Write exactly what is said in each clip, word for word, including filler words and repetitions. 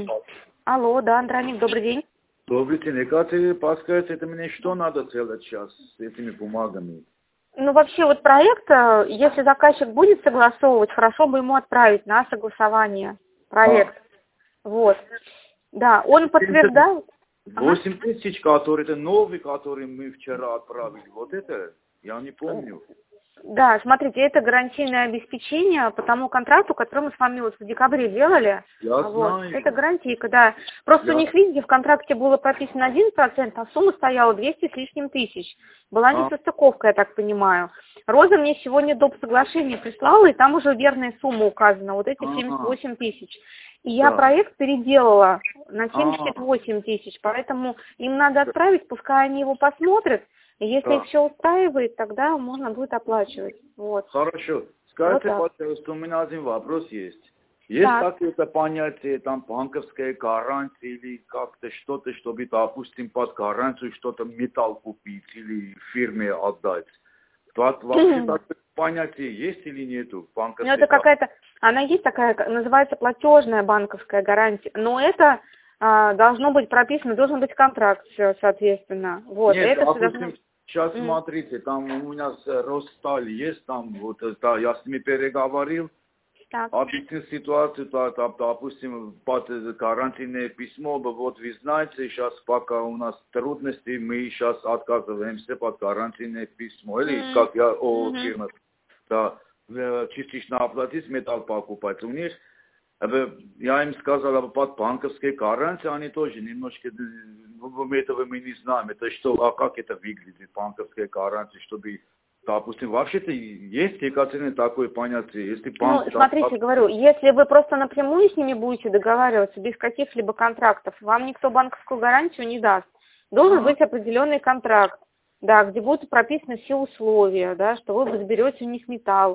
Алло, да, Андроник, добрый день. Добрый день. Как ты подскажете, это мне что надо делать сейчас с этими бумагами? Ну, вообще, вот проект, э, если заказчик будет согласовывать, хорошо бы ему отправить на согласование проект. А. Вот. Да, он подтверждает. восемь тысяч, который это новый, который мы вчера отправили. Вот это я не помню. Да, смотрите, это гарантийное обеспечение по тому контракту, который мы с вами вот в декабре делали. Я вот. знаю. Это гарантийка, да. Просто Я... у них, видите, в контракте было прописано один процент, а сумма стояла двести с лишним тысяч. Была А. несостыковка, я так понимаю. Роза мне сегодня доп. Соглашение прислала, и там уже верная сумма указана, вот эти семьдесят восемь тысяч. И я да. проект переделала на семьдесят восемь тысяч, поэтому им надо отправить, пускай они его посмотрят. Если да. их все устраивает, тогда можно будет оплачивать. Вот. Хорошо. Скажите, вот пожалуйста, у меня один вопрос есть. Есть так. какое-то понятие, там, банковская гарантия или как-то что-то, чтобы, допустим, под гарантию что-то металл купить или фирме отдать? Вот, вообще такое понятие есть или нету? Ну, это какая-то, она есть такая, называется платежная банковская гарантия, но это а, должно быть прописано, должен быть контракт, соответственно. Вот. Нет, это допустим, должно... сейчас mm. смотрите, там у меня с Росталь есть, там, вот, да, я с ними переговорил, Так. объяснил ситуацию, то, то, допустим, под гарантийное письмо, вот вы знаете, сейчас пока у нас трудности, мы сейчас отказываемся под гарантийное письмо, или Mm. как я о Mm-hmm. фирме, да, частично оплатить, металл покупать. У них, я им сказал, об под банковской гарантией, они тоже немножко, этого мы не знаем, это что, а как это выглядит, банковская гарантия, чтобы... Допустим, вообще-то есть, Екатерина, такое понятие. Если банк... Ну, смотрите, говорю, если вы просто напрямую с ними будете договариваться, без каких-либо контрактов, вам никто банковскую гарантию не даст. Должен А. быть определенный контракт, да, где будут прописаны все условия, да, что вы заберете у них металл,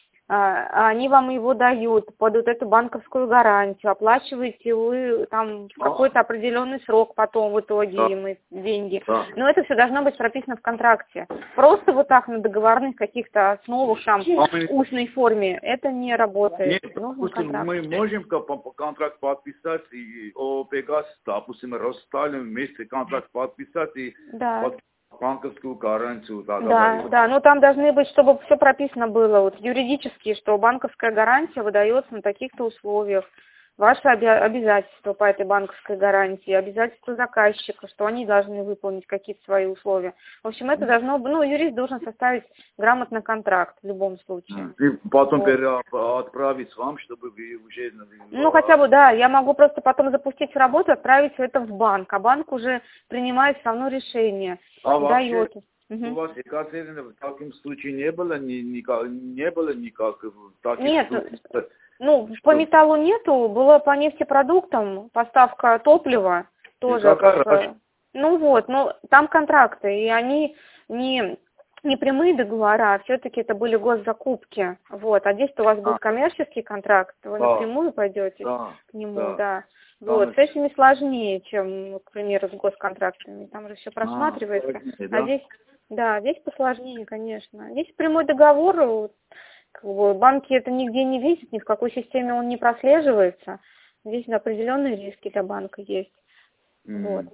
а, они вам его дают под вот эту банковскую гарантию, оплачиваете вы там в какой-то определенный срок потом в итоге Да. им деньги. Да. Но это все должно быть прописано в контракте. Просто вот так на договорных каких-то основах, там, в устной форме, это не работает. Нет, Нужен допустим, контракт. мы можем контракт подписать, и о Пегас, допустим, Росталем вместе контракт подписать и Да. под банковскую гарантию Да, договориться. да, но там должны быть, чтобы все прописано было, вот юридически, что банковская гарантия выдается на таких-то условиях. Ваши обязательства по этой банковской гарантии, обязательства заказчика, что они должны выполнить какие-то свои условия. В общем, это должно быть, ну, юрист должен составить грамотный контракт в любом случае. И потом вот. отправить вам, чтобы вы уже... Ну, хотя бы, да, я могу просто потом запустить в работу, отправить это в банк, а банк уже принимает все равно решение, а дает. Вообще, угу. у вас, Екатерина, в таком случае не было, ни, никак, не было никак таких Нет, случаев? ну, что... по металлу нету, было по нефтепродуктам, поставка топлива тоже. Как, ну вот, ну там контракты, и они не, не прямые договора, а все-таки это были госзакупки. Вот, а здесь-то у вас будет а. коммерческий контракт, вы да. напрямую пойдете да. к нему, да. да. Вот, с этими сложнее, чем, к примеру, с госконтрактами. Там же все просматривается. А, да? а здесь, да, здесь посложнее, конечно. Здесь прямой договор. Как бы, банки это нигде не видят, ни в какой системе он не прослеживается. Здесь определенные риски для банка есть. Mm. Вот.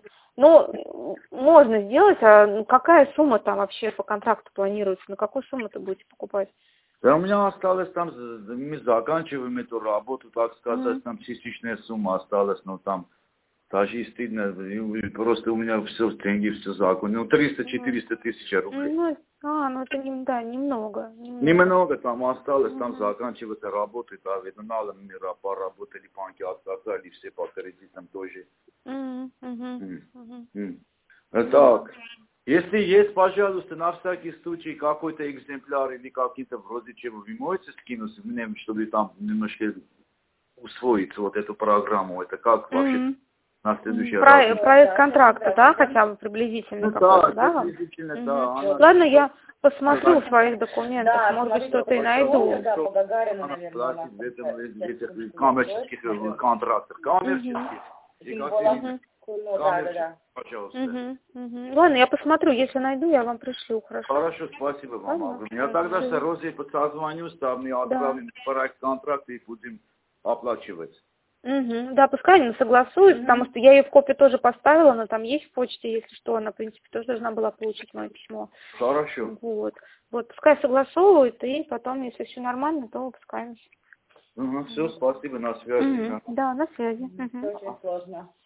Ну, можно сделать, а какая сумма там вообще по контракту планируется? На какую сумму ты будете покупать? Да, у меня осталось там, мы заканчиваем эту работу, так сказать, mm. там частичная сумма осталась, но там даже стыдно, просто у меня все деньги, все законы. Ну, триста-четыреста тысяч рублей. Ну, а, ну это не, да, немного. Немного, немного там осталось, угу. там заканчивается работа, да, видно, надо мне поработали, банки отказали, все по кредитам тоже. Угу, угу, угу. Угу. Так, если есть, пожалуйста, на всякий случай какой-то экземпляр или какие-то вроде чего вы можете скинуть мне, чтобы там немножко усвоить вот эту программу, это как вообще... Угу. На следующий Про, раз. Проект контракта, да, хотя бы приблизительно ну, какой-то, да? да? Приблизительно, угу. да. Она... Ладно, я посмотрю в своих документах, да, может быть, смотрите, что-то и найду. Да, по Гагарину, наверное, она в этих коммерческих контрактах. Коммерческих. Угу. Ну, да, да, да. Пожалуйста. Угу, угу. Ладно, я посмотрю, если найду, я вам пришлю, хорошо. Хорошо, спасибо вам. Ладно. Я тогда с Розой созвонюсь, там мы отправим да. проект контракт и будем оплачивать. Угу. Да, пускай они согласуют, угу. Потому что я ее в копию тоже поставила, но там есть в почте, если что, она, в принципе, тоже должна была получить мое письмо. Хорошо. Вот. Вот, пускай согласовывают, и потом, если все нормально, то выпускаемся. Угу, все, спасибо, на связи. Угу. Да, на связи. Угу. Очень сложно.